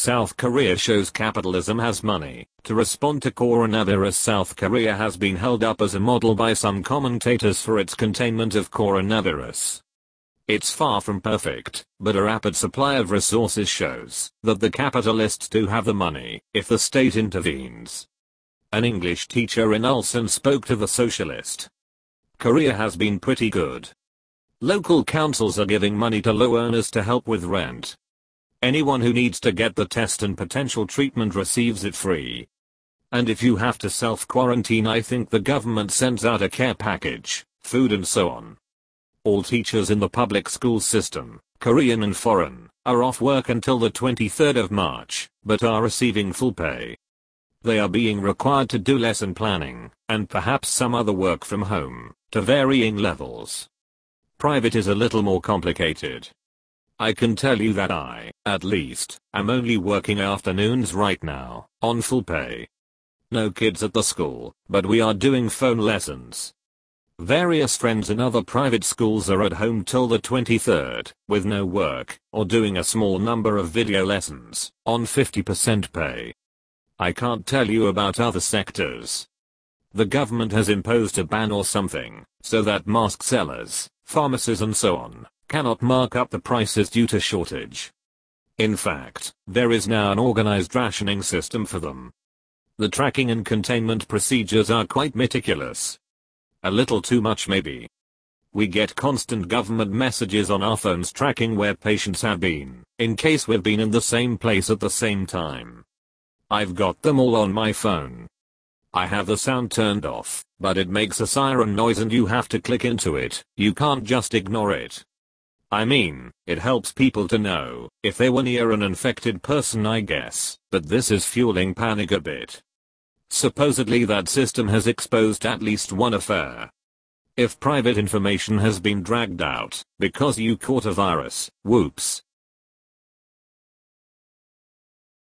South Korea shows capitalism has money. To respond to coronavirus, South Korea has been held up as a model by some commentators for its containment of coronavirus. It's far from perfect, but a rapid supply of resources shows that the capitalists do have the money if the state intervenes. An English teacher in Ulsan spoke to The Socialist. Korea has been pretty good. Local councils are giving money to low earners to help with rent. Anyone who needs to get the test and potential treatment receives it free. And if you have to self-quarantine, I think the government sends out a care package, food and so on. All teachers in the public school system, Korean and foreign, are off work until the 23rd of March, but are receiving full pay. They are being required to do lesson planning, and perhaps some other work from home, to varying levels. Private is a little more complicated. I can tell you that I, at least, am only working afternoons right now, on full pay. No kids at the school, but we are doing phone lessons. Various friends in other private schools are at home till the 23rd, with no work, or doing a small number of video lessons, on 50% pay. I can't tell you about other sectors. The government has imposed a ban or something, so that mask sellers, pharmacies and so on, cannot mark up the prices due to shortage. In fact, there is now an organized rationing system for them. The tracking and containment procedures are quite meticulous. A little too much maybe. We get constant government messages on our phones tracking where patients have been, in case we've been in the same place at the same time. I've got them all on my phone. I have the sound turned off, but it makes a siren noise and you have to click into it, you can't just ignore it. I mean, it helps people to know if they were near an infected person, I guess, but this is fueling panic a bit. Supposedly that system has exposed at least one affair. If private information has been dragged out because you caught a virus, whoops,